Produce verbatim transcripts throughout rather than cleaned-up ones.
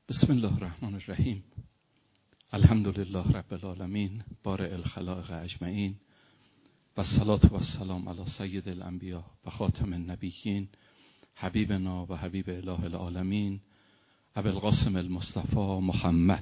بسم الله الرحمن الرحیم. الحمدلله رب العالمین بارئ الخلائق اجمعین و الصلاة و السلام علی سید الانبیاء و خاتم النبیین حبیبنا و حبیب اله العالمین ابی القاسم المصطفى محمد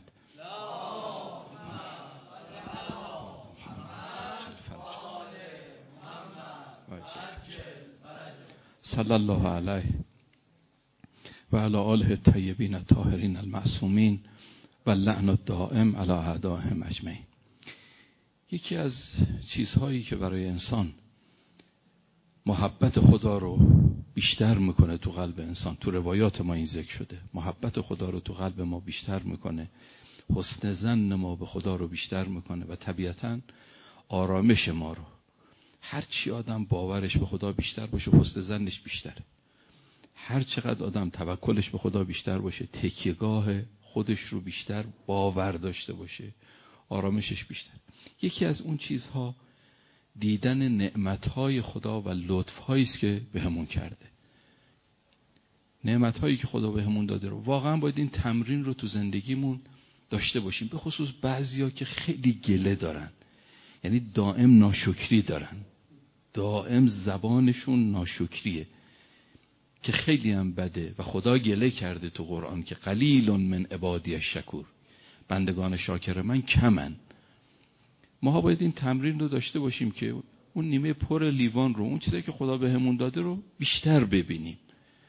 صلی الله علیه و علی آله الطیبین الطاهرین المعصومین و اللعن الدائم علی اعدائهم اجمعین. یکی از چیزهایی که برای انسان محبت خدا رو بیشتر میکنه تو قلب انسان، تو روایات ما این ذکر شده، محبت خدا رو تو قلب ما بیشتر میکنه، حسن ظن ما به خدا رو بیشتر میکنه و طبیعتاً آرامش ما رو. هر چی آدم باورش به خدا بیشتر باشه حسن ظنش بیشتره. هر چقدر آدم توکلش به خدا بیشتر باشه، تکیهگاه خودش رو بیشتر باور داشته باشه، آرامشش بیشتر. یکی از اون چیزها دیدن نعمتهای خدا و لطفهایی است که بهمون کرده. نعمتهایی که خدا بهمون داده رو واقعا باید این تمرین رو تو زندگیمون داشته باشیم. به خصوص بعضیا که خیلی گله دارن، یعنی دائم ناشکری دارن، دائم زبانشون ناشکریه که خیلی هم بده و خدا گله کرده تو قرآن که قلیل من عبادی الشکور، بندگان شاکر من کمن. ما باید این تمرین رو داشته باشیم که اون نیمه پر لیوان رو، اون چیزایی که خدا بهمون داده رو بیشتر ببینیم.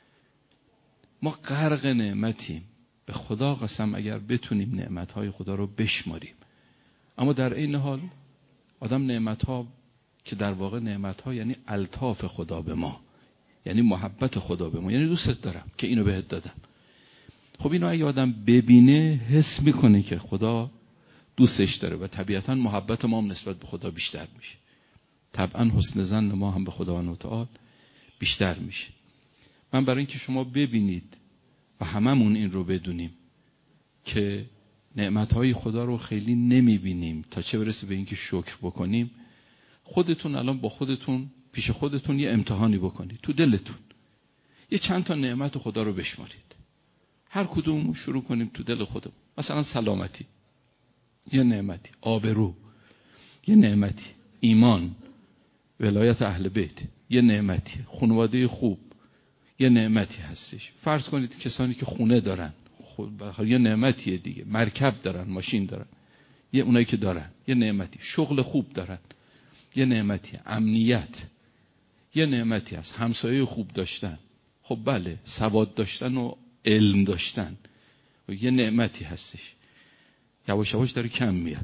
ما غرق نعمتیم، به خدا قسم اگر بتونیم نعمتهای خدا رو بشماریم. اما در این حال آدم نعمتها که در واقع نعمتها یعنی الطاف خدا به ما، یعنی محبت خدا به ما، یعنی دوستت دارم که اینو بهت دادم. خب اینو اگه آدم ببینه حس میکنه که خدا دوستش داره و طبیعتاً محبت ما هم نسبت به خدا بیشتر میشه. طبعاً حسن ظن ما هم به خداوند متعال بیشتر میشه. من برای اینکه شما ببینید و هممون این رو بدونیم که نعمتهای خدا رو خیلی نمیبینیم تا چه برسه به اینکه شکر بکنیم، خودتون الان با خودتون پیش خودتون یه امتحانی بکنید. تو دلتون یه چند تا نعمت خدا رو بشمارید، هر کدوم شروع کنیم تو دل خودمون. مثلا سلامتی یه نعمتی، آبرو یه نعمتی، ایمان، ولایت اهل بیت یه نعمتی، خانواده خوب یه نعمتی هستش. فرض کنید کسانی که خونه دارن، خب یه نعمتیه دیگه. مرکب دارن، ماشین دارن، یه اونایی که دارن یه نعمتی. شغل خوب دارن یه نعمتی. امنیت یه نعمتی هست. همسایه خوب داشتن، خب بله، سواد داشتن و علم داشتن یه نعمتی هستش. یواش یواش داره کم میاد،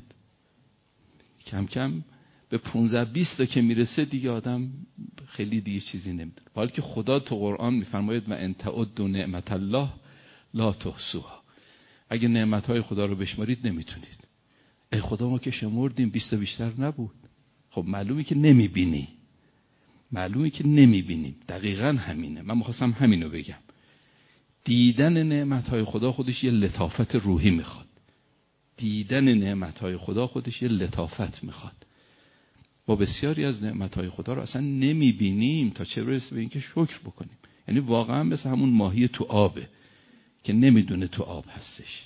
کم کم به پونزده بیست تا که میرسه دیگه آدم خیلی دیگه چیزی نمیدونه. حالا که خدا تو قرآن میفرماید و ان تعدوا نعمت الله لا تحصوها، اگه نعمتهای خدا رو بشمارید نمیتونید. ای خدا ما که شمردیم بیست تا بیشتر نبود. خب معلومه که نمیبینی، معلومه که نمیبینیم. دقیقاً همینه. من میخواستم همینو بگم. دیدن نعمتهای خدا خودش یه لطافت روحی میخواد. دیدن نعمتهای خدا خودش یه لطافت میخواد. با بسیاری از نعمتهای خدا رو اصلا نمیبینیم تا چه برسه به اینکه شکر بکنیم. یعنی واقعا مثل همون ماهی تو آبه که نمیدونه تو آب هستش.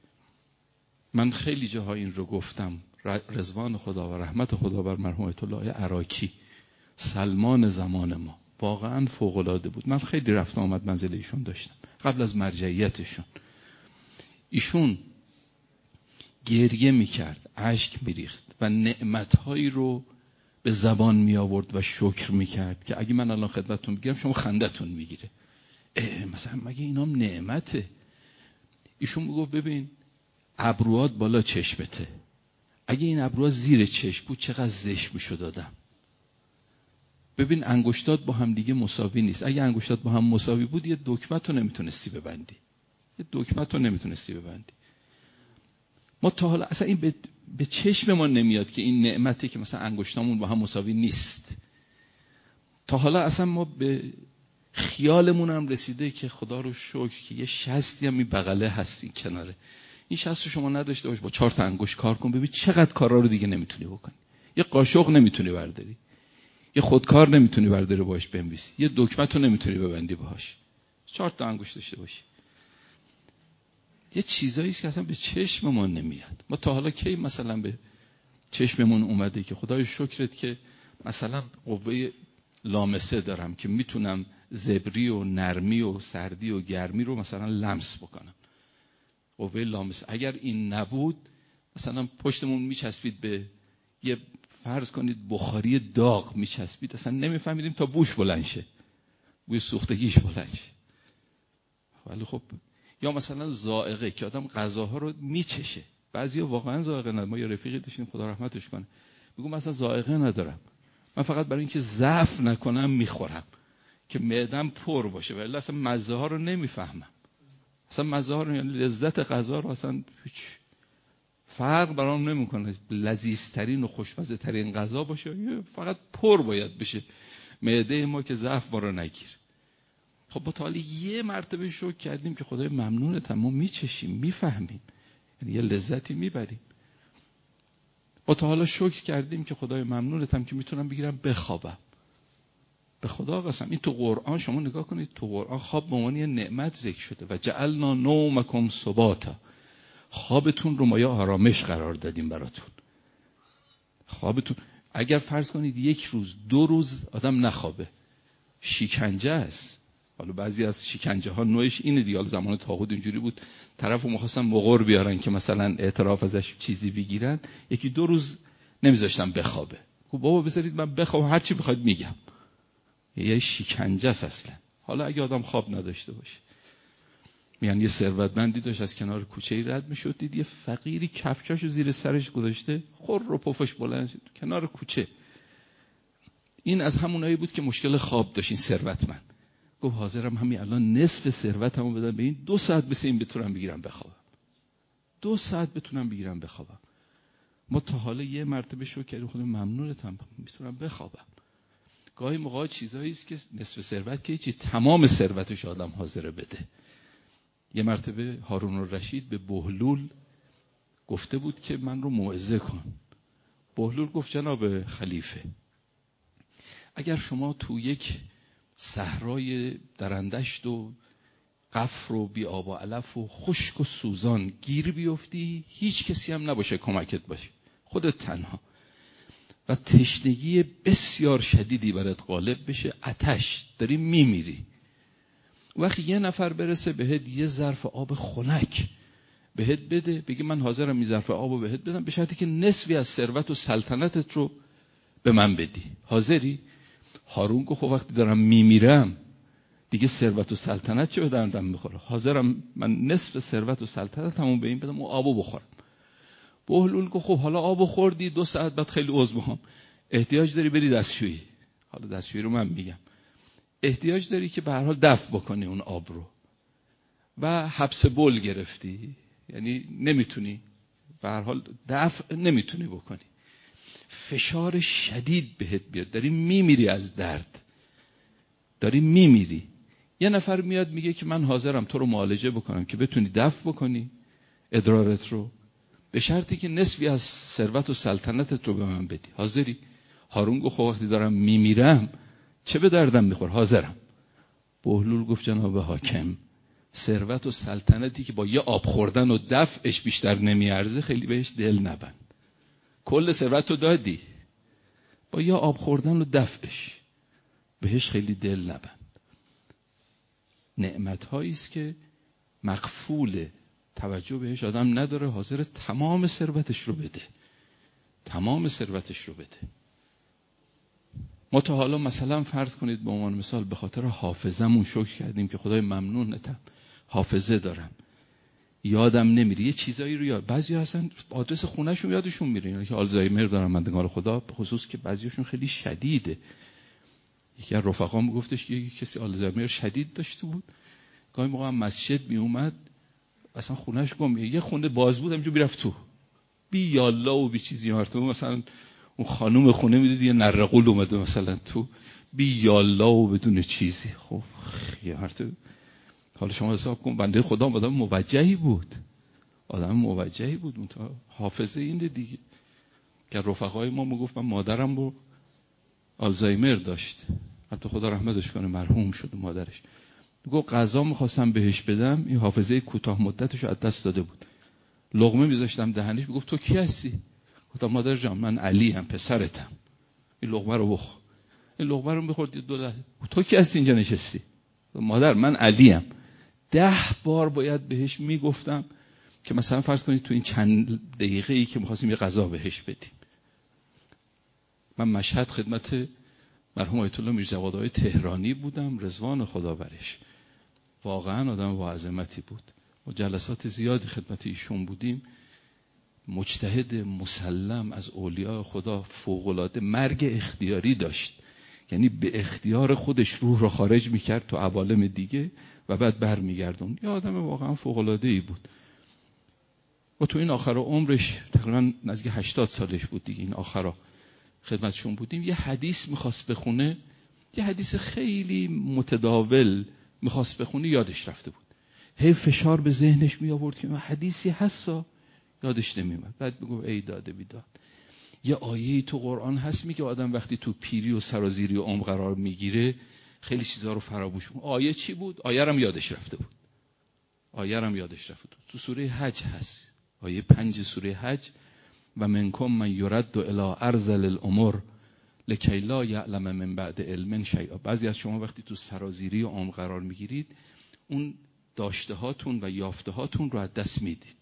من خیلی جاها این رو گفتم. رضوان خدا و رحمت خدا بر مرحوم آیت الله عراقی، سلمان زمان ما، واقعا فوق‌العاده بود. من خیلی رفت آمد منزل ایشون داشتم قبل از مرجعیتشون. ایشون گریه میکرد، اشک میریخت و نعمتهایی رو به زبان می آورد و شکر میکرد که اگه من الان خدمتتون بگیرم شما خندتون میگیره. مثلا مگه اینام نعمته؟ ایشون میگفت ببین ابروات بالا چشمته، اگه این ابروها زیر چشم بود چقدر زشت میشد آدم. ببین انگشتات با هم دیگه مساوی نیست. اگه انگشتات با هم مساوی بود یه دکمه‌تو نمیتونستی ببندی، یه دکمه‌تو نمیتونستی ببندی. ما تا حالا اصلا این به, به چشم ما نمیاد که این نعمتی که مثلا انگشتامون با هم مساوی نیست. تا حالا اصلا ما به خیالمون هم رسیده که خدا رو شکر که یه شستی هم این بغله هست این کناره. این شست رو شما نداشته باش، با چهار تا انگشت کار کن ببین چقدر کارا رو دیگه نمیتونی بکنی. یه قاشق نمیتونی برداری، یه خودکار نمیتونی برداری باش بنویسی، یه دکمه تو نمیتونی ببندی باهاش. چهار تا انگشت داشته باشی. یه چیزایی است که اصلا به چشممون نمیاد. ما تا حالا کی مثلا به چشممون اومده که خدای شکرت که مثلا قوه لامسه دارم که میتونم زبری و نرمی و سردی و گرمی رو مثلا لمس بکنم. قوه لامسه اگر این نبود مثلا پشتمون میچسبید به یه فرض کنید بخاری داغ میچسبید، اصلا نمیفهمیدیم تا بوش بلند شه، بوی سوختگیش بلند شه. ولی خب یا مثلا ذائقه که آدم غذاها رو میچشه، بعضیا واقعا ذائقه ندارن. ما یه رفیقی داشتیم خدا رحمتش کنه، میگم مثلا ذائقه ندارم، من فقط برای اینکه ضعف نکنم میخورم که معدم پر باشه، ولی اصلا مزه ها رو نمیفهمم. اصلا مزه ها رو، یعنی لذت غذا رو اصلا هیچ فرق برام نمیکنه لذیذترین و خوشمزه ترین غذا باشه، فقط پر باید بشه معده ما که ضعف ما رو نگیر. خب با تعالی یه مرتبه شکر کردیم که خدای ممنونتم، ما میچشیم میفهمیم، یعنی یه لذتی میبریم. با تعالی شکر کردیم که خدای ممنونتم که میتونم بگیرم بخوابم. به خدا قسم این تو قرآن شما نگاه کنید، تو قرآن خواب به عنوان یه نعمت ذکر شده و جعلنا نومکم سباتا، خوابتون رو ما یا آرامش قرار دادیم براتون. خوابتون اگر فرض کنید یک روز دو روز آدم نخوابه شکنجه است. حالا بعضی از شکنجه ها نوعش اینه دیگه، زمان طاغوت اینجوری بود، طرفو می‌خواستن مغر بیارن که مثلا اعتراف ازش چیزی بگیرن، یکی دو روز نمیذاشتن بخوابه. خب بابا بذارید من بخوام هر چی بخواید میگم. یه شکنجه است اصلا. حالا اگه آدم خواب نداشته باشه، میگن یه ثروتمندی داشت از کنار کوچه‌ای رد میشد، دید یه فقیری کفشاشو زیر سرش گذاشته، خور رو پفش بلند شد کنار کوچه. این از همونایی بود که مشکل خواب داشت. این ثروتمند گفت حاضرم همین الان نصف ثروتمو بدم به این، دو ساعت بس این بتونم بگیرم بخوابم، دو ساعت بتونم بگیرم بخوابم. ما تا حالا یه مرتبه شو کردیم خودم ممنونتم میتونم بخوابم. گاهی موقع چیزایی است که نصف ثروت که چی تمام ثروتش آدم حاضر بده. یه مرتبه هارون الرشید به بهلول گفته بود که من رو موعظه کن. بهلول گفت جناب خلیفه، اگر شما تو یک صحرای درندشت و قفر و بی آب و علف و خشک و سوزان گیر بیفتی، هیچ کسی هم نباشه کمکت باشه، خودت تنها، و تشنگی بسیار شدیدی برات غالب بشه، آتش داری میمیری، وقتی یه نفر برسه بهت یه ظرف آب خنک بهت بده، بگی من حاضرم این ظرف آبو بهت بدم به شرطی که نصفی از ثروت و سلطنتت رو به من بدی، حاضری؟ هارون گفت خب وقتی دارم میمیرم دیگه ثروت و سلطنت چه به دردم میخوره، حاضرم من نصف ثروت و سلطنتمو به این بدم و آبو بخورم. بهلول گفت خب حالا آبو خوردی، دو ساعت بعد خیلی عذر میخوام، احتیاج داری بری دستشویی. حالا دستشویی رو من میگم، احتیاج داری که به هر حال دفع بکنی اون آب رو، و حبس بول گرفتی، یعنی نمیتونی به هر حال دفع نمیتونی بکنی، فشار شدید بهت بیاد، داری میمیری از درد، داری میمیری. یه نفر میاد میگه که من حاضرم تو رو معالجه بکنم که بتونی دفع بکنی ادرارت رو، به شرطی که نصفی از ثروت و سلطنتت رو به من بدی، حاضری؟ هارون گفت خب وقتی دارم میمیرم چه به دردم میخوره، حاضرم. بهلول گفت جناب حاکم، ثروت و سلطنتی که با یه آب خوردن و دفعش بیشتر نمیارزه خیلی بهش دل نبند. کل ثروت رو دادی، با یه آب خوردن و دفعش بهش خیلی دل نبند. نعمت هایی است که مغفوله، توجه بهش آدم نداره، حاضر تمام ثروتش رو بده، تمام ثروتش رو بده. ما تا حالا مثلا فرض کنید به عنوان مثال به خاطر حافظه‌مون شکر کردیم که خدای ممنونتم حافظه دارم، یادم نمیره یه چیزایی رو یاد، بعضی هستن آدرس خونه‌شون یادشون میره، یعنی که آلزایمر دارن بندگان خدا، به خصوص که بعضیاشون خیلی شدیده. یکی از رفقام میگفتش که یکی کسی آلزایمر شدید داشته بود، گاهی موقع مسجد می اومد اصلا خونه‌اش گم، یه خونه باز بود همینجوری میرفت تو، بی یالا و بی چیزی مرتبه مثلا اون خانم خونه میدید یه نرقول اومده مثلا تو، بی یالا و بدون چیزی. خب یه مرتبه حالا شما حساب کن بنده خدا آدم موجهی بود، آدم موجهی بود، اون تا حافظه اینه دیگه. که رفقای ما میگفت من مادرم رو آلزایمر داشت، البته خدا رحمتش کنه مرحوم شد مادرش، گفت غذا میخواستم بهش بدم، این حافظه کوتاه مدتشو از دست داده بود، لقمه میذاشتم دهنش، میگفت تو کی هستی؟ گفتم مادر جان من علی ام، پسرتم، این لقمه رو بخور. این لقمه رو میخورد دو لحظه، تو کی هستی اینجا نشستی؟ مادر من علی ام. ده بار باید بهش میگفتم که مثلا فرض کنید تو این چند دقیقه ای که میخواستیم یه غذا بهش بدیم. من مشهد خدمت مرحوم آیت الله میرجوادهای تهرانی بودم، رضوان خدا برش، واقعا آدم با عظمتی بود. و جلسات زیادی خدمت ایشون بودیم. مجتهد مسلم از اولیاء خدا، فوق‌العاده، مرگ اختیاری داشت، یعنی به اختیار خودش روح رو خارج میکرد تو عوالم دیگه و بعد برمیگردون. یه آدم واقعا فوق‌العاده‌ای بود. و تو این آخر عمرش تقریبا نزدیک هشتاد سالش بود دیگه، این آخرا خدمتشون بودیم، یه حدیث میخواست بخونه، یه حدیث خیلی متداول میخواست بخونه، یادش رفته بود. هی فشار به ذهنش می آورد که حدیثی هستا، یادش نمیومد. بعد میگفت ای داده بیداد، یه آیه‌ای تو قرآن هست میگه آدم وقتی تو پیری و سرازیری و عمق قرار میگیره خیلی چیزا رو فراموش میکنه. آیه چی بود؟ آیه هم یادش رفته بود. آیه هم یادش رفته بود. تو سوره حج هست، آیه پنج سوره حج، و منکم من یرد الی ارذل الامور لکی لا یعلم من بعد علم شیئا. بعضی از شما وقتی تو سرازیری و عمق قرار میگیرید اون داشته هاتون و یافته هاتون رو از دست میدید.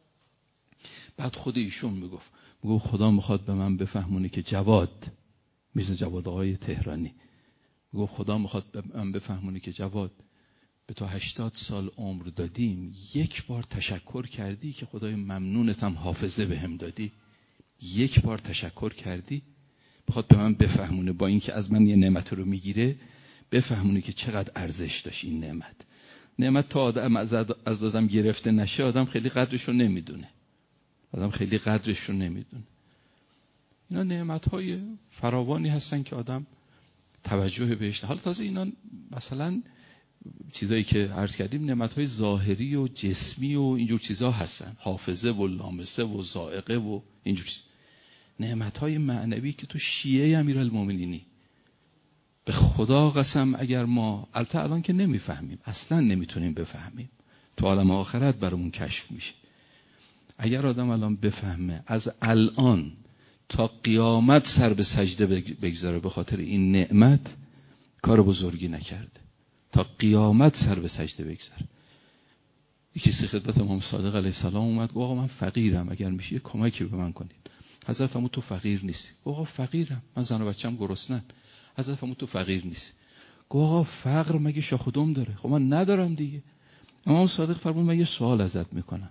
بعد خود ایشون میگفت میگفت خدا میخواد به من بفهمونه که جواد، میشه جواد آقای تهرانی، میگفت خدا میخواد به من بفهمونه که جواد به تو هشتاد سال عمر دادیم، یک بار تشکر کردی که خدای ممنونتم حافظه بهم دادی؟ یک بار تشکر کردی؟ میخواد به من بفهمونه با اینکه از من یه نعمت رو میگیره، بفهمونه که چقدر ارزش داشت این نعمت. نعمت تا آدم از آدم گرفته نشه آدم خیلی قدرش رو نمیدونه. آدم خیلی قدرش رو نمیدونه. اینا نعمت‌های فراوانی هستن که آدم توجه بهش. حالا تازه اینا مثلا چیزایی که عرض کردیم نعمت‌های ظاهری و جسمی و اینجور چیزا هستن، حافظه و لامسه و ذائقه و اینجور چیز. نعمت‌های معنوی که تو شیعه امیرالمومنینی، به خدا قسم اگر ما البته الان که نمیفهمیم، اصلا نمیتونیم بفهمیم، تو عالم آخرت برامون کشف میشه. اگر آدم الان بفهمه از الان تا قیامت سر به سجده بگذاره به خاطر این نعمت، کار بزرگی نکرده. تا قیامت سر به سجده بگذاره. یکی کسی خدمت امام صادق علیه السلام اومد گفت آقا من فقیرم، اگر میشه یه کمکی به من کنید. حضرت فرمود تو فقیر نیستی. گفت آقا فقیرم، من زن و بچه‌م گرسنن. حضرت فرمود تو فقیر نیستی. گفت آقا فقر مگه شاخ و دم داره؟ خب من ندارم دیگه. امام صادق فرمود من یه سوال ازت میکنم،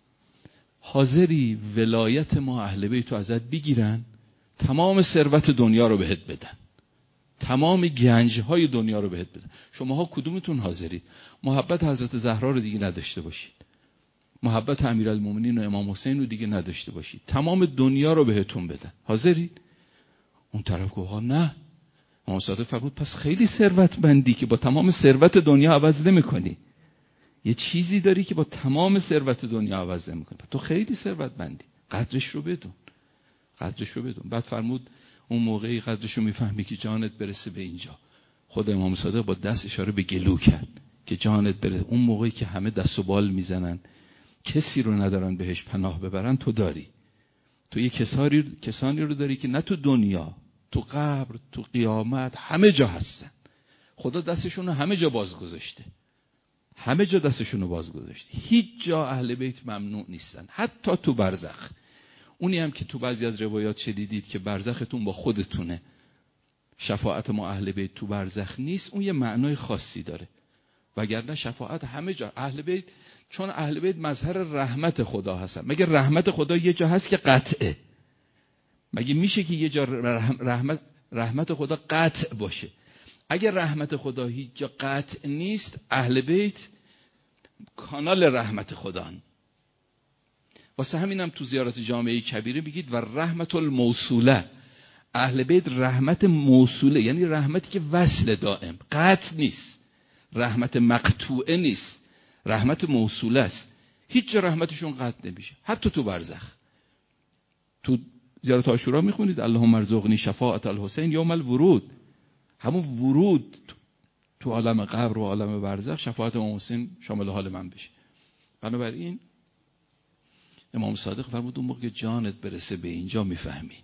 حاضری ولایت ما اهل بیت تو ازت بگیرن، تمام ثروت دنیا رو بهت بدن، تمام گنج‌های دنیا رو بهت بدن، شماها کدومتون حاضرید محبت حضرت زهرا رو دیگه نداشته باشید، محبت امیرالمومنین و امام حسین رو دیگه نداشته باشید، تمام دنیا رو بهتون بدن، حاضرید؟ اون طرف گفت نه. امام صادق فرمود پس خیلی ثروتمندی که با تمام ثروت دنیا عوض نمی‌کنی. یه چیزی داری که با تمام ثروت دنیا عوض نمی‌کنی. تو خیلی ثروتمندی، قدرش رو بدون. قدرش رو بدون. بعد فرمود اون موقعی قدرش رو میفهمی که جانت برسه به اینجا. خود امام صادق با دست اشاره به گلو کرد که جانت برسه. اون موقعی که همه دست و بال میزنن کسی رو ندارن بهش پناه ببرن، تو داری. تو یه کسانی کسانی رو داری که نه تو دنیا، تو قبر، تو قیامت، همه جا هستن. خدا دستشون رو همه جا باز گذاشته. همه جا دستشون رو باز گذاشته. هیچ جا اهل بیت ممنوع نیستن، حتی تو برزخ. اونی هم که تو بعضی از روایات شنیدید که برزختون با خودتونه، شفاعت ما اهل بیت تو برزخ نیست، اون یه معنای خاصی داره. وگرنه شفاعت همه جا. اهل بیت چون اهل بیت مظهر رحمت خدا هستن. مگه رحمت خدا یه جا هست که قطعه؟ مگه میشه که یه جا رحمت رحمت خدا قطع باشه؟ اگر رحمت خدا هیچ جا قطع نیست، اهل بیت کانال رحمت خدان. واسه همینم تو زیارت جامعه کبیره میگید و رحمت الموصوله. اهل بیت رحمت موصوله، یعنی رحمتی که وصل دائم، قطع نیست، رحمت مقطوعه نیست، رحمت موصوله است. هیچ جا رحمتشون قطع نمیشه، حتی تو برزخ. تو زیارت عاشورا میخونید اللهم ارزقنی شفاعت الحسین یوم الورود. همون ورود تو عالم قبر و عالم برزخ شفاعت امام حسین شامل حال من بشه. بنابراین امام صادق فرمود اون موقع جانت برسه به اینجا میفهمی.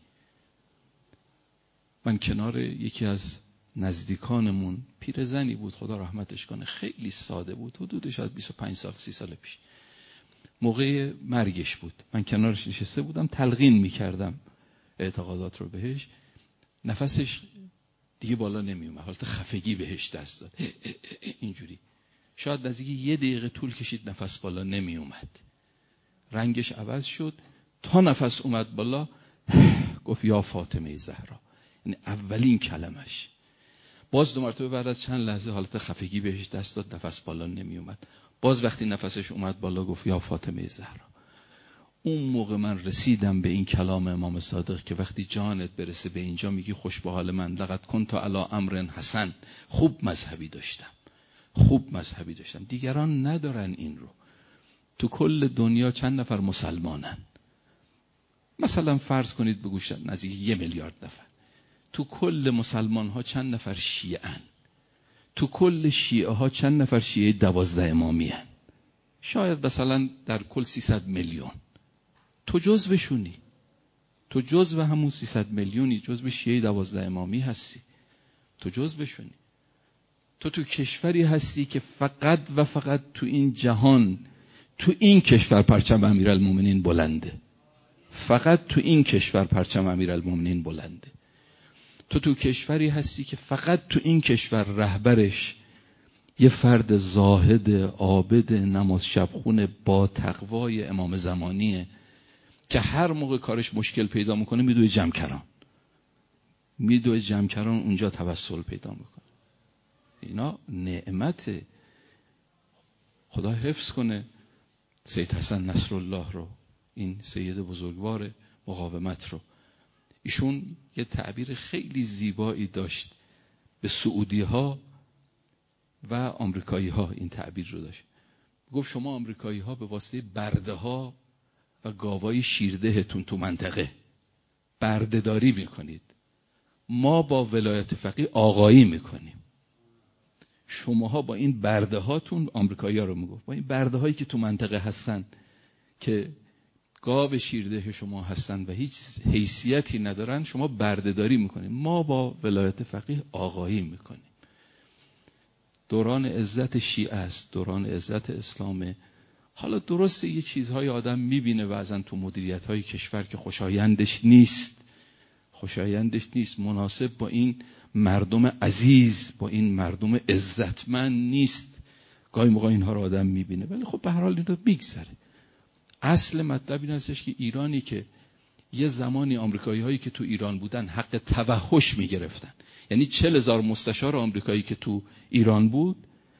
من کنار یکی از نزدیکانمون پیرزنی بود، خدا رحمتش کنه، خیلی ساده بود، حدود شاید بیست و پنج سال سی سال پیش، موقع مرگش بود، من کنارش نشسته بودم تلقین میکردم اعتقادات رو بهش. نفسش دیگه بالا نمی اومد، حالت خفگی بهش دست داد، اینجوری شاید نزدیک یه دقیقه طول کشید نفس بالا نمی اومد. رنگش عوض شد، تا نفس اومد بالا گفت یا فاطمه زهرا، یعنی اولین کلمش. باز دو مرتبه بعد از چند لحظه حالت خفگی بهش دست داد، نفس بالا نمی اومد. باز وقتی نفسش اومد بالا گفت یا فاطمه زهرا. اون موقع من رسیدم به این کلام امام صادق که وقتی جانت برسه به اینجا میگی خوش به حال من، لقد کنت علی امر حسن، خوب مذهبی داشتم، خوب مذهبی داشتم. دیگران ندارن این رو. تو کل دنیا چند نفر مسلمانن؟ مثلا فرض کنید بگوشن نزدیک یه میلیارد نفر. تو کل مسلمان ها چند نفر شیعه ان؟ تو کل شیعه ها چند نفر شیعه دوازده امامی ان؟ شاید مثلا در کل سیصد میلیون. تو جزوشونی، تو جزو همون سیصد میلیونی، جزو شیعه دوازده امامی هستی، تو جزوشونی. تو تو کشوری هستی که فقط و فقط تو این جهان، تو این کشور پرچم امیرالمومنین بلنده، فقط تو این کشور پرچم امیرالمومنین بلنده. تو تو کشوری هستی که فقط تو این کشور رهبرش یه فرد زاهد عابد نماز شبخون با تقوای امام زمانیه که هر موقع کارش مشکل پیدا میکنه میدوه جمکران، میدوه جمکران اونجا توسل پیدا میکنه. اینا نعمت. خدا حفظ کنه سید حسن نصرالله رو، این سید بزرگوار مقاومت رو. ایشون یه تعبیر خیلی زیبایی داشت به سعودی ها و آمریکایی ها، این تعبیر رو داشت. گفت شما آمریکایی ها به واسطه برده ها و گاوای شیردهتون تو منطقه بردهداری میکنید، ما با ولایت فقیه آقایی میکنیم. شماها با این برده هاتون، آمریکایی ها رو میگفت، با این برده هایی که تو منطقه هستن که گاو شیرده شما هستن و هیچ حیثیتی ندارن، شما بردهداری میکنیم، ما با ولایت فقیه آقایی میکنیم. دوران عزت شیعه است، دوران عزت اسلامه. حالا درسته یه چیزهای آدم میبینه بعضن تو مدیریت‌های کشور که خوشایندش نیست، خوشایندش نیست، مناسب با این مردم عزیز، با این مردم عزتمند نیست. گاهی موقع اینها رو آدم میبینه، ولی خب به هر حال این رو میگذره. اصل مطلب این هستش که ایرانی که یه زمانی آمریکایی هایی که تو ایران بودن حق توحش میگرفتن، یعنی چهل هزار مستشار آمریکایی که تو ایران بود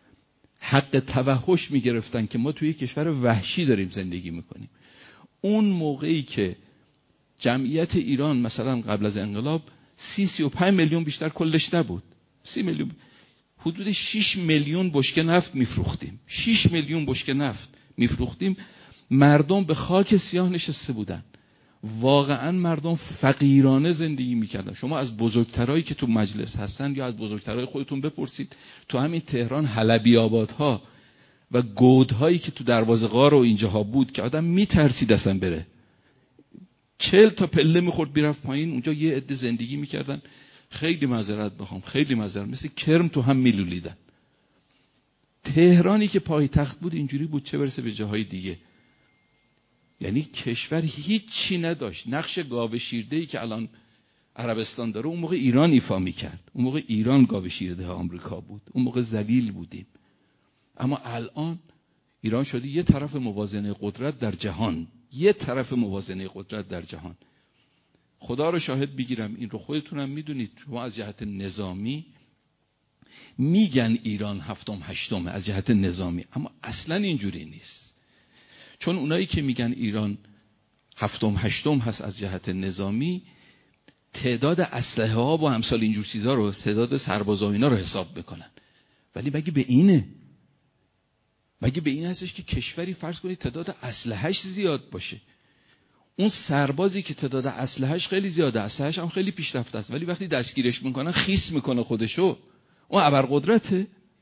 حق توحش میگرفتن که ما توی کشور وحشی داریم زندگی میکنیم. اون موقعی که جمعیت ایران مثلا قبل از انقلاب سی سی و پنج میلیون بیشتر کلش نبود، سی میلیون، حدود شش میلیون بشکه نفت میفروختیم، شش میلیون بشکه نفت میفروختیم. مردم به خاک سیاه نشسته بودن، واقعا مردم فقیرانه زندگی میکردن. شما از بزرگترایی که تو مجلس هستن یا از بزرگترای خودتون بپرسید، تو همین تهران حلبی آبادها و گودهایی که تو دروازه غار و اینجاها بود که آدم میترسید اصلا بره، چهل تا پله میخورد بیرفت پایین، اونجا یه عده زندگی میکردن. خیلی معذرت بخوام، خیلی معذرت، مثل کرم تو هم میلولیدن. تهرانی که پایتخت بود اینجوری بود، چه برسه به جاهای دیگه. یعنی کشور هیچی نداشت. نقش گاو شیرده‌ای که الان عربستان داره اون موقع ایران ایفا میکرد. اون موقع ایران گاو شیرده آمریکا بود، اون موقع ذلیل بودیم. اما الان ایران شده یه طرف موازنه قدرت در جهان، یه طرف موازنه قدرت در جهان. خدا رو شاهد بگیرم، این رو خودتونم میدونید، شما از جهت نظامی میگن ایران هفتم هشتمه از جهت نظامی، اما اصلا اینجوری نیست. چون اونایی که میگن ایران هفتم هشتم هست از جهت نظامی، تعداد اسلحه ها با امثال اینجور چیزها رو، تعداد سربازا اینا رو حساب میکنن. ولی مگه به اینه؟ مگه به این هستش که کشوری فرض کنید تعداد اسلحه‌اش زیاد باشه، اون سربازی که تعداد اسلحه‌اش خیلی زیاده، اسلحه‌اش هم خیلی پیشرفته است، ولی وقتی دستگیرش میکنن خیس میکنه خودشو، اون ابرقدرته؟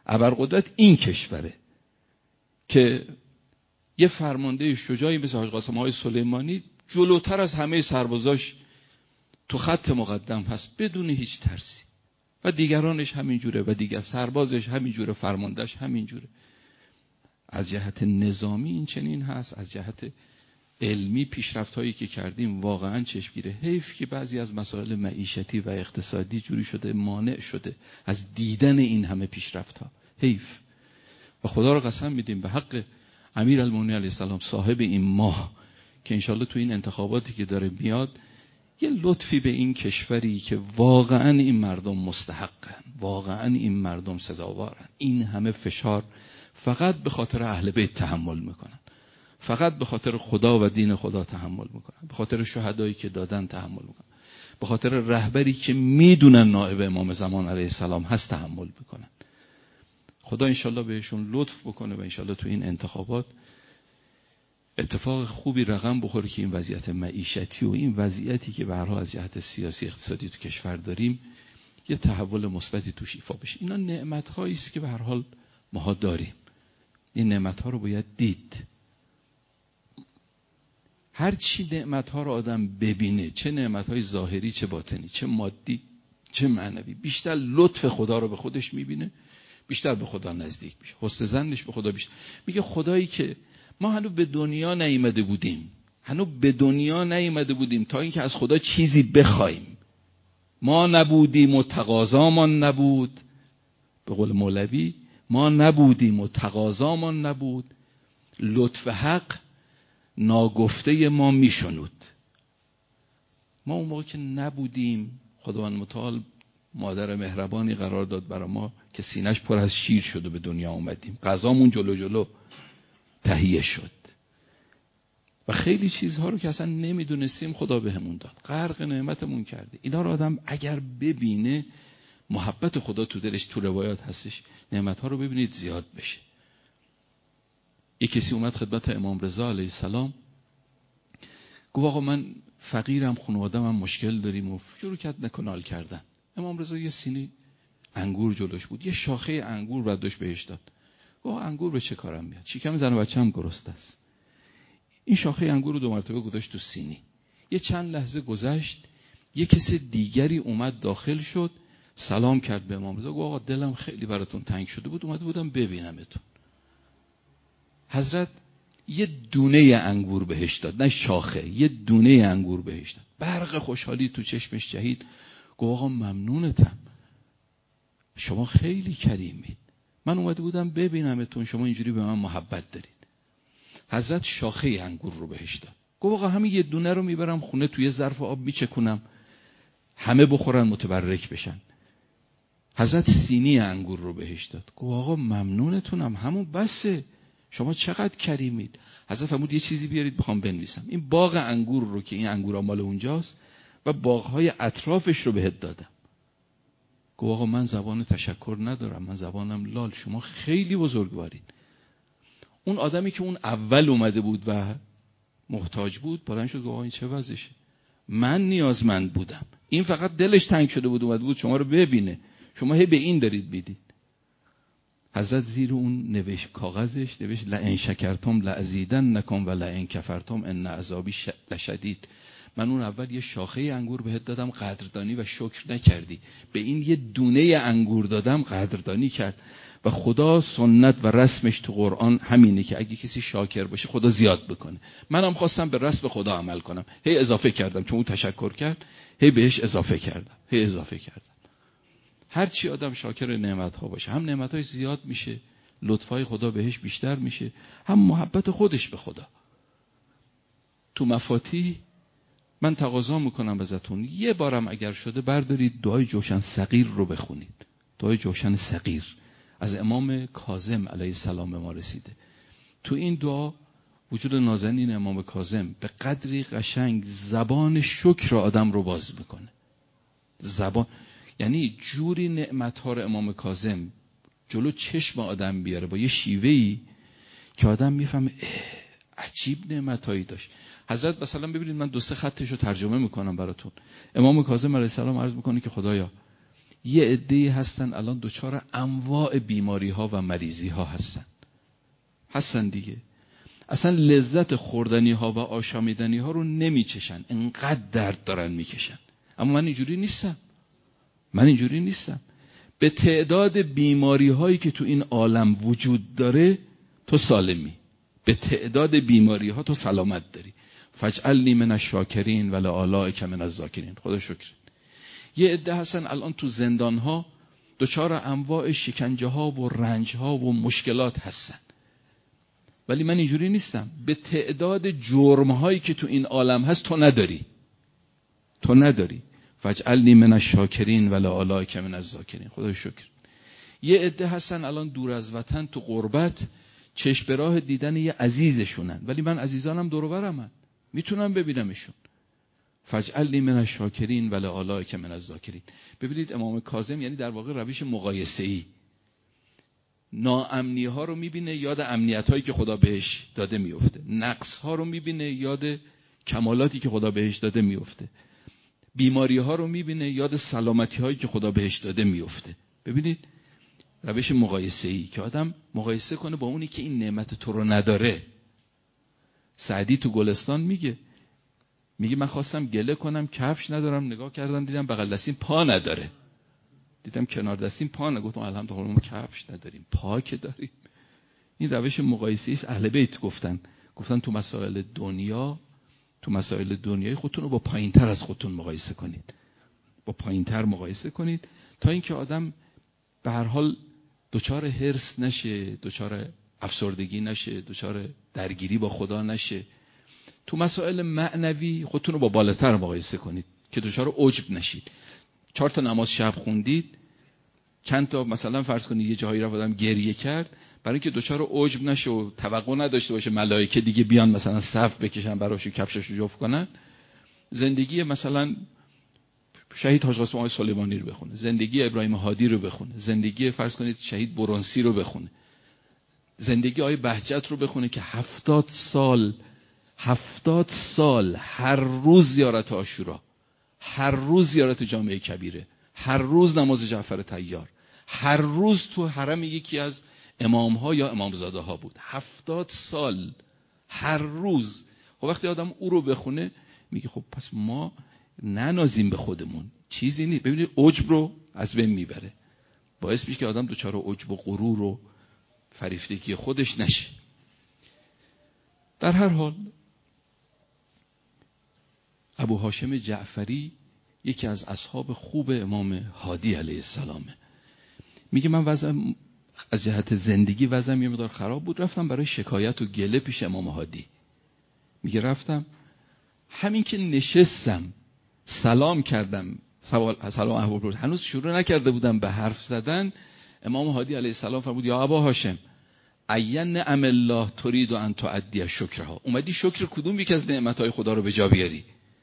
ابرقدرت این کشوره که یه فرمانده شجاعی مثل حاج قاسم آقای سلیمانی جلوتر از همه سربازاش تو خط مقدم هست بدون هیچ ترسی و دیگرانش همینجوره و دیگر سربازش همینجوره، فرماندهش همینجوره. از جهت نظامی این چنین هست، از جهت علمی پیشرفت هایی که کردیم واقعا چشمگیره. حیف که بعضی از مسائل معیشتی و اقتصادی جوری شده مانع شده از دیدن این همه پیشرفت ها. حیف. و خدا رو قسم میدیم به حق امیرالمومنین علیه السلام صاحب این ماه که انشالله تو این انتخاباتی که داره میاد یه لطفی به این کشوری که واقعا این مردم مستحقن، واقعا این مردم سزاوارن، این همه فشار فقط به خاطر اهل بیت تحمل میکنن، فقط به خاطر خدا و دین خدا تحمل میکنن، به خاطر شهدایی که دادن تحمل میکنن، به خاطر رهبری که میدونن نائب امام زمان علیه السلام هست تحمل میکنن. خدا انشالله بهشون لطف بکنه و انشالله تو این انتخابات اتفاق خوبی رقم بخوره که این وضعیت معیشتی و این وضعیتی که به هر حال از جهت سیاسی اقتصادی تو کشور داریم یه تحول مثبتی توش ایفا بشه. اینا نعمت‌هایی است که به هر حال ماها داریم. این نعمت‌ها رو باید دید. هر چی نعمت‌ها رو آدم ببینه، چه نعمت‌های ظاهری چه باطنی، چه مادی چه معنوی، بیشتر لطف خدا رو به خودش می‌بینه، بیشتر به خدا نزدیک میشه، حسن ظنش به خدا بیشتر. میگه خدایی که ما هنوز به دنیا نیامده بودیم، هنوز به دنیا نیامده بودیم تا اینکه از خدا چیزی بخوایم. ما نبودیم و تقاضامان نبود، به قول مولوی ما نبودیم و تقاضامان نبود، لطف حق ناگفته ما میشنود. ما اون موقع که نبودیم خداوند متعال مادر مهربانی قرار داد برای ما که سینه‌اش پر از شیر شده به دنیا اومدیم، غذامون جلو جلو تهیه شد و خیلی چیزها رو که اصلا نمیدونستیم خدا بهمون داد، غرق نعمتمون کرده. اینا رو آدم اگر ببینه محبت خدا تو دلش، تو روایات هستش نعمتها رو ببینید زیاد بشه. یک کسی اومد خدمت امام رضا علیه السلام گفت آقا من فقیرم، خانواده‌ام هم مشکل داریم و شروع کرد نکنال کردن. امام رضا یه سینی انگور جلوش بود، یه شاخه انگور برداشت بهش داد. گفت انگور به چه کارم میاد؟ شکم زن و بچه‌م گرسنه است. این شاخه انگور رو دو مرتبه گذاشت تو سینی. یه چند لحظه گذشت، یه کس دیگری اومد داخل شد، سلام کرد به امام رضا، گفت آقا دلم خیلی براتون تنگ شده بود، اومده بودم ببینمتون. حضرت یه دونه انگور بهش داد، نه شاخه، یه دونه انگور بهش داد. برق خوشحالی تو چشمش جهید. گفت آقا ممنونتم، شما خیلی کریمید، من اومده بودم ببینمتون، شما اینجوری به من محبت دارید. حضرت شاخه انگور رو بهش داد. گفت آقا همین یه دونه رو میبرم خونه، توی ظرف آب میچکونم، همه بخورن متبرک بشن. حضرت سینی انگور رو بهش داد. گفت آقا ممنونتونم، همون بسه، شما چقدر کریمید. حضرت فرمود یه چیزی بیارید بخوام بنویسم. این باغ انگور رو که این انگورا مال اونجاست و باغ‌های اطرافش رو بهت دادم. گفت آقا من زبان تشکر ندارم، من زبانم لال، شما خیلی بزرگوارید. اون آدمی که اون اول اومده بود و محتاج بود بلند شد گفت آقا این چه وضعشه؟ من نیازمند بودم، این فقط دلش تنگ شده بود اومده بود شما رو ببینه، شما هی به این دارید میدید. حضرت زیر اون نوشت کاغذش نوشت لئن شکرتم لازیدنکم و لئن کفرتم ان عذابی لشدید. من اون اول یه شاخه انگور بهت دادم قدردانی و شکر نکردی، به این یه دونه انگور دادم قدردانی کرد. و خدا سنت و رسمش تو قرآن همینه که اگه کسی شاکر باشه خدا زیاد بکنه. منم خواستم به رسم خدا عمل کنم، هی اضافه کردم، چون اون تشکر کرد هی بهش اضافه کردم، هی اضافه کردم. هر چی آدم شاکر نعمت ها باشه، هم نعمت های زیاد میشه، لطف های خدا بهش بیشتر میشه، هم محبت خودش به خدا. تو مفاتیح من تقاضا میکنم ازتون یه بارم اگر شده بردارید دعای جوشن صغیر رو بخونید. دعای جوشن صغیر از امام کاظم علیه السلام به ما رسیده. تو این دعا وجود نازنین امام کاظم به قدری قشنگ زبان شکر آدم رو باز میکنه. زبان یعنی جوری نعمت‌ها رو امام کاظم جلو چشم آدم بیاره با یه شیوهی که آدم میفهمه عجیب نعمت‌هایی داشت. حضرت مثلا ببینید من دو سه خطش رو ترجمه میکنم براتون. امام کاظم علیه السلام عرض میکنه که خدایا یه عده‌ای هستن الان دچار انواع بیماری ها و مریضی ها هستن هستن دیگه، اصلا لذت خوردنی ها و آشامیدنی ها رو نمیچشن، انقدر درد دارن میکشن. اما من اینجوری نیستم، من اینجوری نیستم. به تعداد بیماری هایی که تو این عالم وجود داره تو سالمی، به تعداد بیماری ها تو سلامت داری. فاجعلنی من الشاکرین و لآلائک من الذاکرین. خدا شکر. یه عده هستن الان تو زندان ها دچار انواع شکنجه ها و رنج ها و مشکلات هستن، ولی من اینجوری نیستم. به تعداد جرم هایی که تو این عالم هست تو نداری، تو نداری. فاجعلنی من الشاکرین و لآلائک من الذاکرین. خدا شکر. یه عده هستن الان دور از وطن تو غربت، چشم به راه دیدن یه عزیزشونن، ولی من عزیزانم دور و برمن، میتونم ببینمشون. فاجعلنی من الشاکرین و لآلائک من الذاکرین. ببینید امام کاظم یعنی در واقع روش مقایسه‌ای، ناامنی ها رو میبینه، یاد امنیت هایی که خدا بهش داده میفته. نقص ها رو میبینه، یاد کمالاتی که خدا بهش داده میفته. بیماری ها رو میبینه، یاد سلامتی هایی که خدا بهش داده میفته. ببینید روش مقایسه‌ای که آدم مقایسه کنه با اونی که این نعمت تو رو نداره. سعدی تو گلستان میگه میگه من خواستم گله کنم کفش ندارم، نگاه کردم دیدم بغل دستیم پا نداره، دیدم کنار دستیم پا نداره، گفتم الحمدلله ما کفش نداریم، پا که داریم. این روش مقایسه‌ای است. اهل بیت گفتن گفتن تو مسائل دنیا، تو مسائل دنیای خودتون رو با پایینتر از خودتون مقایسه کنید، با پایینتر مقایسه کنید تا اینکه آدم به هر حال دچار حرص نشه، دچار افسردگی نشه، دچار درگیری با خدا نشه. تو مسائل معنوی خودتون رو با بالاتر مقایسه کنید که دچار عجب نشید. چهار تا نماز شب خوندید، چند تا مثلا فرض کنید یه جایی رفت آدم گریه کرد، برای اینکه دچار عجب نشه و توقع نداشته باشه ملائکه دیگه بیان مثلا صف بکشن براش کفشش رو جفت کنن، زندگی مثلا شهید حاج قاسم آقای سلیمانی رو بخونه، زندگی ابراهیم هادی رو بخونه، زندگی فرض کنید شهید برونسی رو بخونه، زندگی آقای بهجت رو بخونه که هفتاد سال هفتاد سال هر روز زیارت عاشورا، هر روز زیارت جامعه کبیره، هر روز نماز جعفر طیار، هر روز تو حرم یکی از امامها یا امامزاده ها بود. هفتاد سال هر روز. خب وقتی آدم او رو بخونه میگه خب پس ما ننازیم به خودمون، چیزی نیست. ببینید عجب رو از بین میبره، باعث میشه که آدم دچار عجب و غرور و فریفتگی خودش نشه. در هر حال ابو هاشم جعفری یکی از اصحاب خوب امام هادی علیه السلامه. میگه من وضعم از جهت زندگی وضعم یه مقدار خراب بود، رفتم برای شکایت و گله پیش امام هادی. میگه رفتم، همین که نشستم سلام کردم، سلام احوال، هنوز شروع نکرده بودم به حرف زدن، امام هادی علیه السلام فرمود یا ابا هاشم این نعم الله تريد ان تؤدي شکرها. اومدی شکر کدوم یک از نعمتهای خدا رو به جا بیاری؟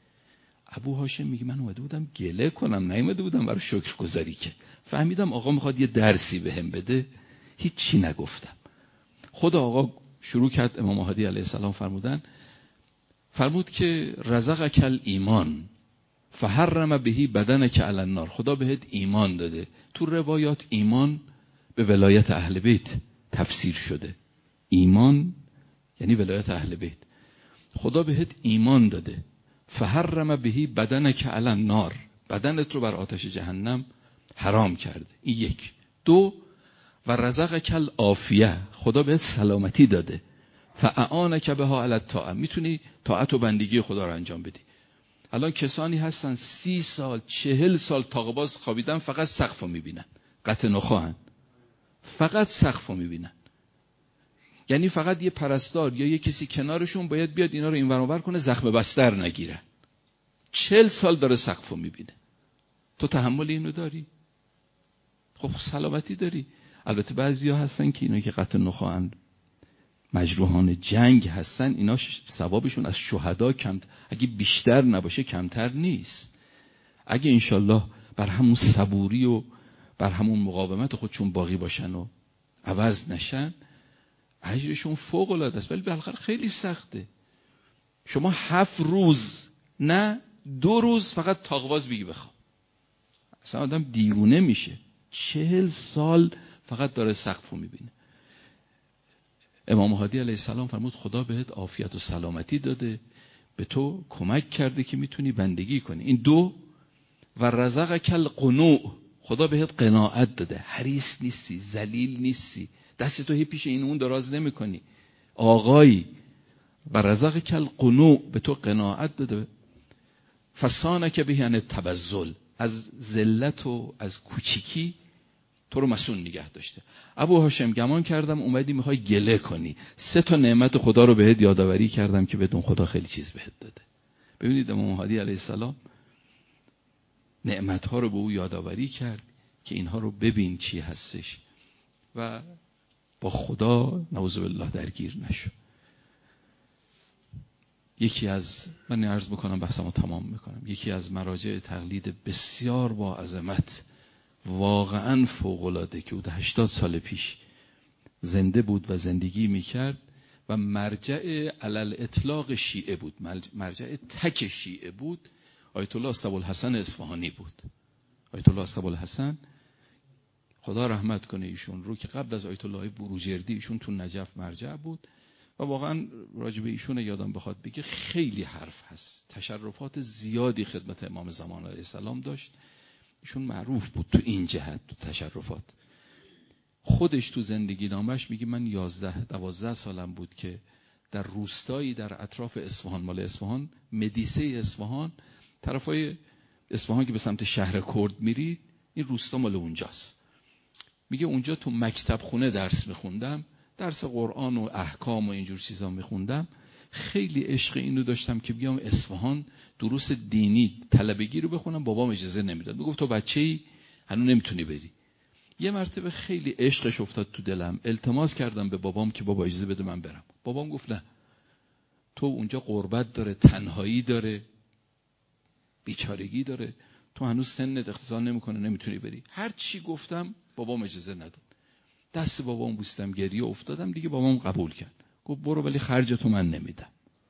ابو هاشم میگه من اومده بودم گله کنم، نیومده بودم برای شکر گذاری. که فهمیدم آقا میخواد یه درسی بهم بده، هیچ چی نگفتم. خدا آقا شروع کرد. امام هادی علیه السلام فرمودن فرمود که رزقک الایمان فحرم بهی بدنک علی النار. خدا بهت ایمان داده. تو روایات ایمان به ولایت اهل بیت تفسیر شده. ایمان یعنی ولایت اهل بیت. خدا بهت ایمان داده، فحرم بهی بدنک علی النار، بدنت رو بر آتش جهنم حرام کرده. این یک. دو، و رزقک العافیه، خدا بهت سلامتی داده، فاعانک بها علی الطاعه، میتونی طاعت و بندگی خدا رو انجام بدی. الان کسانی هستن سی سال چهل سال طاقه‌باز خوابیدن، فقط سقف رو میبینن، قطع نخواهن، فقط سقف رو میبینن. یعنی فقط یه پرستار یا یه کسی کنارشون باید بیاد اینا رو این ور اون ور کنه، زخم بستر نگیرن. چهل سال داره سقف رو میبینه. تو تحمل اینو داری؟ خب سلامتی داری. البته بعضیا هستن که اینا که قطع نخواهن، مجروحان جنگ هستن، اینا ثوابشون از شهدا کم، اگه بیشتر نباشه کمتر نیست. اگه انشالله بر همون صبوری و بر همون مقاومت خودشون باقی باشن و عوض نشن، اجرشون فوق العاده است. ولی بالاخره خیلی سخته. شما هفت روز نه دو روز فقط طاقه‌باز بگی بخواب، اصلا آدم دیوونه میشه. چهل سال فقط داره سقفو میبینه. امام مهدی علیه السلام فرمود خدا بهت عافیت و سلامتی داده، به تو کمک کرده که میتونی بندگی کنی. این دو و رزقک القنوع، خدا بهت قناعت داده، حریص نیستی، ذلیل نیستی، دست تو هی پیش این اون دراز نمی کنی، آقایی. و رزقک القنوع، به تو قناعت داده. فسانک به عن التبذل، از ذلت و از کوچیکی تو رو مسئول نگه داشته. ابو هاشم گمان کردم اومدی میخوای گله کنی. سه تا نعمت خدا رو بهت یادآوری کردم که بدون خدا خیلی چیز بهت داده. ببینید امام مهدی علیه السلام نعمتها رو به او یادآوری کرد که اینها رو ببین چی هستش و با خدا نعوذ بالله درگیر نشو. یکی از، من عرض بکنم بحثمو تمام میکنم، یکی از مراجع تقلید بسیار با عظمت، واقعا فوق‌العاده، که بود هشتاد سال پیش زنده بود و زندگی میکرد و مرجع علل اطلاق شیعه بود، مرجع تک شیعه بود، آیت الله استابوالحسن اصفهانی بود. آیت الله استابوالحسن خدا رحمت کنه ایشون رو، که قبل از آیت الله بروجردی ایشون تو نجف مرجع بود و واقعا راجب ایشون یادم بخواد بگه خیلی حرف هست، تشرفات زیادی خدمت امام زمان علیه السلام داشت. ایشون معروف بود تو این جهت، تو تشرفات. خودش تو زندگی نامش میگه من یازده دوازده سالم بود که در روستایی در اطراف اصفهان، مال اصفهان، مدیسه اصفهان، طرفای اصفهان که به سمت شهر کرد میرید، این روستا مال اونجاست. میگه اونجا تو مکتب خونه درس میخوندم، درس قرآن و احکام و اینجور چیزا میخوندم. خیلی عشق اینو داشتم که بیام اصفهان دروس دینی طلبگی رو بخونم، بابام اجازه نمیداد، میگفت تو بچه‌ای هنوز نمیتونی بری. یه مرتبه خیلی عشقش افتاد تو دلم، التماس کردم به بابام که بابا اجازه بده من برم. بابام گفت نه، تو اونجا غربت داره، تنهایی داره، بیچارگی داره، تو هنوز سنت اقتضا نمیکنه، نمیتونی بری. هر چی گفتم بابام اجازه نداد. دست بابام بوستم، گریه افتادم دیگه. بابام قبول کرد، گفت برو ولی خرجتو من نمیدم.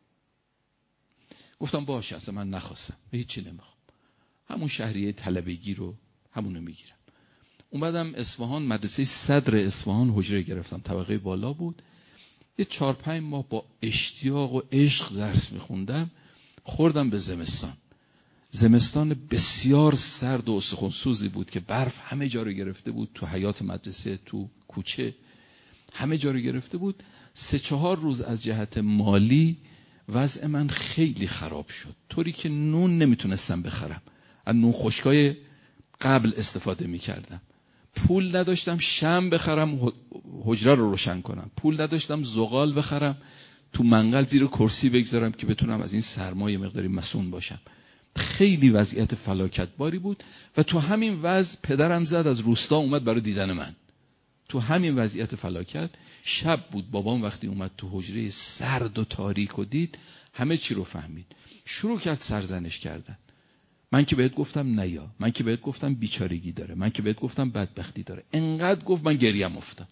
گفتم باشه، اصلا من نخواستم، هیچی نمیخوام، همون شهریه طلبگی رو همونو میگیرم. اومدم اصفهان، مدرسه صدر اصفهان حجره گرفتم، طبقه بالا بود. یه چهار پنج ماه با اشتیاق و عشق درس میخوندم. خوردم به زمستان. زمستان بسیار سرد و استخوان‌سوزی بود که برف همه جا رو گرفته بود، تو حیاط مدرسه، تو کوچه، همه جا رو گرفته بود. سه چهار روز از جهت مالی وضع من خیلی خراب شد، طوری که نون نمیتونستم بخرم. از نون خشکای قبل استفاده میکردم. پول نداشتم شمع بخرم حجره رو روشن کنم. پول نداشتم زغال بخرم تو منقل زیر کرسی بگذارم که بتونم از این سرمایه مقداری مسون باشم. خیلی وضعیت فلاکت باری بود و تو همین وضع پدرم زد از روستا اومد برای دیدن من. تو همین وضعیت فلاکت شب بود. بابام وقتی اومد تو حجره سرد و تاریک و دید، همه چی رو فهمید. شروع کرد سرزنش کردن. من که بهت گفتم نیا، من که بهت گفتم بیچارگی داره، من که بهت گفتم بدبختی داره. انقدر گفت من گریم افتاد.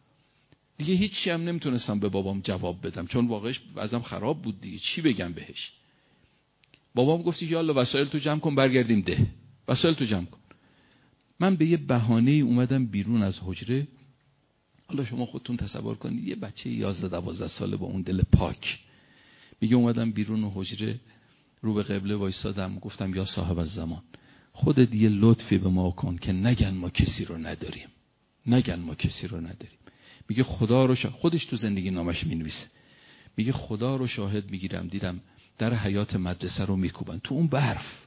دیگه هیچی هم نمیتونستم به بابام جواب بدم، چون واقعش وضعم خراب بود دیگه. چی بگم بهش؟ بابام گفتی که یالا وسایل تو جمع کن برگردیم ده. وسایل تو جمع کن. من به یه بهانه اومدم بیرون از حجره. حالا شما خودتون تصور کنید یه بچه یازده دوازده ساله با اون دل پاک. میگه اومدم بیرون حجره، رو به قبله وایسادم، گفتم یا صاحب الزمان، خودت یه لطفی به ما کن که نگن ما کسی رو نداریم، نگن ما کسی رو نداریم. میگه خدا رو شاهد، خودش تو زندگی نامش مینویسه، میگه خدا رو شاهد میگیرم دیدم در حیات مدرسه رو میکوبن تو اون برف.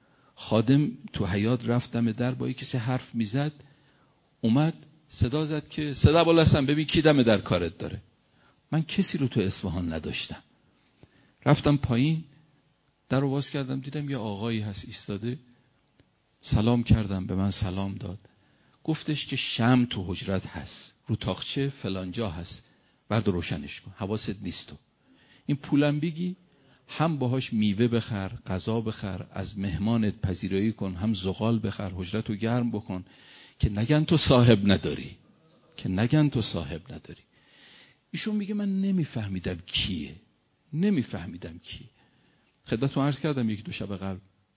خادم تو حیات رفتم در، با کسی حرف میزد، اومد صدا زد که صدا بالا هستم، ببین کی دم در کارت داره. من کسی رو تو اصفهان نداشتم. رفتم پایین، در رو باز کردم، دیدم یه آقایی هست ایستاده. سلام کردم، به من سلام داد. گفتش که شمع تو حجرت هست، رو تاقچه فلانجا هست، برد روشنش کن، حواست نیست. تو این پولم بگی، هم باهاش میوه بخر، غذا بخر، از مهمانت پذیرایی کن، هم زغال بخر، حجرتو گرم بکن که نگن تو صاحب نداری، که نگن تو صاحب نداری. ایشون میگه من نمیفهمیدم کیه، نمیفهمیدم کیه. خدمتتون عرض کردم یکی دو شب قبل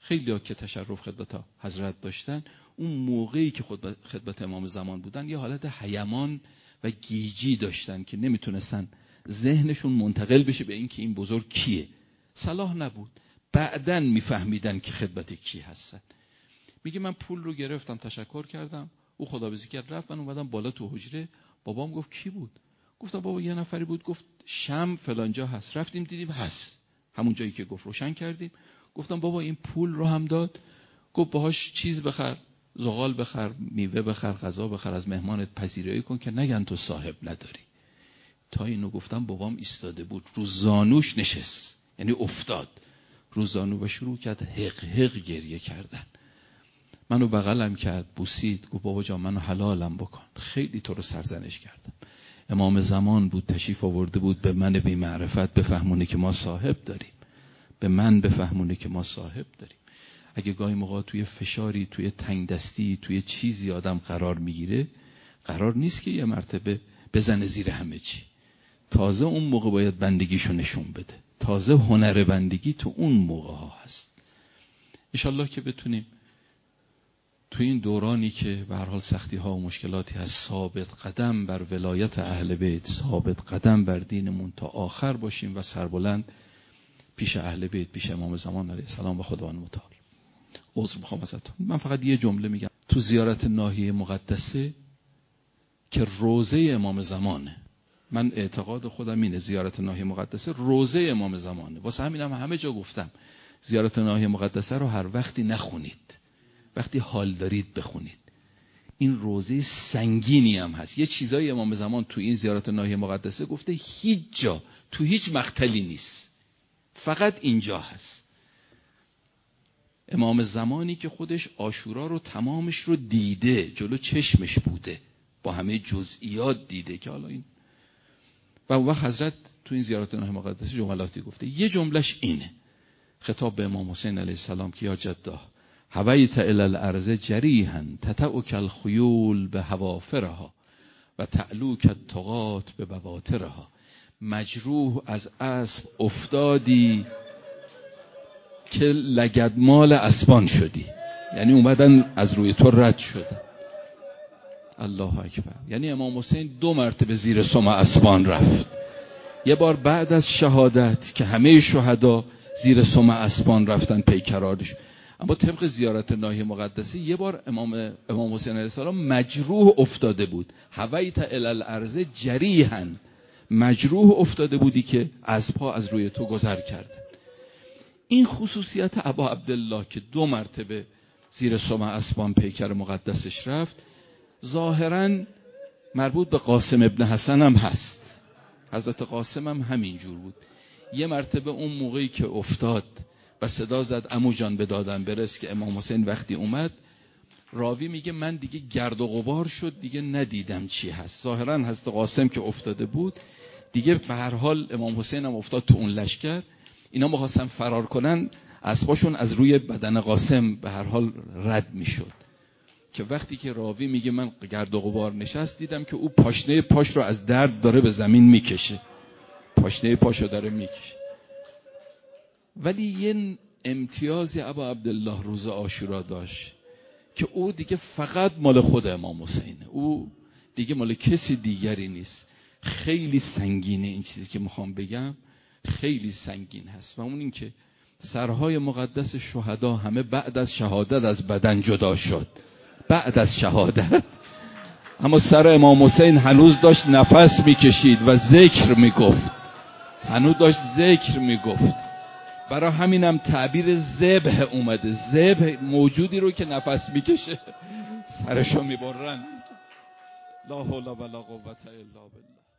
خیلی ها که تشرف خدمت حضرت داشتن اون موقعی که خود خدمت امام زمان بودن یه حالت حیمان و گیجی داشتن که نمیتونستن ذهنشون منتقل بشه به این که این بزرگ کیه. صلاح نبود، بعدن میفهمیدن که خدمت کی هستن. میگه من پول رو گرفتم، تشکر کردم، او خدابزی کرد رفت، من اومدم بالا تو حجره. بابام گفت کی بود؟ گفتم بابا یه نفری بود. گفت شم فلانجا هست. رفتیم دیدیم هست، همون جایی که گفت روشن کردیم. گفتم بابا این پول رو هم داد؟ گفت باهاش چیز بخر، زغال بخر، میوه بخر، غذا بخر، از مهمانت پذیرایی کن که نگن تو صاحب نداری. تا اینو گفتم بابام ایستاده بود، رو زانوش نشست، یعنی افتاد رو زانو و شروع کرد حق حق گریه کردن. منو بغلم کرد، بوسید، گفت بابا جان منو حلالم بکن، خیلی تو رو سرزنش کردم. امام زمان بود تشریف آورده بود به من بی معرفت بفهمونه که ما صاحب داریم، به من بفهمونه که ما صاحب داریم. اگه گاهی موقع توی فشاری، توی تنگ دستی، توی چیزی آدم قرار میگیره، قرار نیست که یه مرتبه بزنه زیر همه چی. تازه اون موقع باید بندگیشو نشون بده. تازه هنر بندگی تو اون موقع ها هست. انشالله که بتونیم تو این دورانی که به هر حال سختی ها و مشکلاتی هست ثابت قدم بر ولایت اهل بیت، ثابت قدم بر دینمون تا آخر باشیم و سربلند پیش اهل بیت، پیش امام زمان علیه السلام و خداوند متعال. عذر میخوام ازتون، من فقط یه جمله میگم. تو زیارت ناحیه مقدسه که روضه امام زمانه، من اعتقاد خودم اینه زیارت ناحیه مقدسه روضه امام زمانه. واسه همینم هم همه جا گفتم زیارت ناحیه مقدسه رو هر وقتی نخونید، وقتی حال دارید بخونید. این روضه سنگینی هم هست. یه چیزای امام زمان تو این زیارت ناحیه مقدسه گفته هیچ جا تو هیچ مقتلی نیست، فقط اینجا هست. امام زمانی که خودش عاشورا رو تمامش رو دیده، جلو چشمش بوده، با همه جزئیات دیده که حالا این و اون وقت حضرت تو این زیارت ناحیه مقدسه جملاتی گفته. یه جملش اینه، خطاب به امام حسین علیه السلام که یا جده هویت الی الارض جریحا تتعک الخیول به هوافرها و تعلوک الطغات به بواترها. مجروح از اسب افتادی که لگدمال اسبان شدی، یعنی اومدن از روی تو رد شدن. الله اکبر. یعنی امام حسین دو مرتبه زیر سم اسبان رفت. یه بار بعد از شهادت که همه شهدا زیر سم اسبان رفتن پیکرارش، اما طبق زیارت ناحیه مقدسه یه بار امام امام حسین علیه السلام مجروح افتاده بود. هویت الی الارض جریحا، مجروح افتاده بودی که اسبها از روی تو گذر کردن. این خصوصیت ابا عبدالله که دو مرتبه زیر سم اسبان پیکر مقدسش رفت، ظاهراً مربوط به قاسم ابن حسن هم هست. حضرت قاسم هم همین جور بود. یه مرتبه اون موقعی که افتاد و صدا زد عمو جان به دادن برس که امام حسین وقتی اومد، راوی میگه من دیگه گرد و غبار شد، دیگه ندیدم چی هست. ظاهراً حضرت قاسم که افتاده بود دیگه، به هر حال امام حسین هم افتاد تو اون لشکر. اینا می‌خواستن فرار کنن، اسباشون از روی بدن قاسم به هر حال رد میشد، که وقتی که راوی میگه من گرد و غبار نشست دیدم که او پاشنه پاش رو از درد داره به زمین میکشه، پاشنه پاشو داره میکشه. ولی یه امتیازی ابا عبدالله روز عاشورا داشت که او دیگه فقط مال خود امام حسینه، او دیگه مال کسی دیگری نیست. خیلی سنگینه این چیزی که میخوام بگم، خیلی سنگین هست. و اون این که سرهای مقدس شهدا همه بعد از شهادت از بدن جدا شد، بعد از شهادت. اما سر امام حسین هنوز داشت نفس میکشید و ذکر میگفت، هنوز داشت ذکر میگفت. برای همینم تعبیر ذبح اومده، ذبح موجودی رو که نفس میکشه سرشو میبرن. لا حول ولا قوة الا بالله.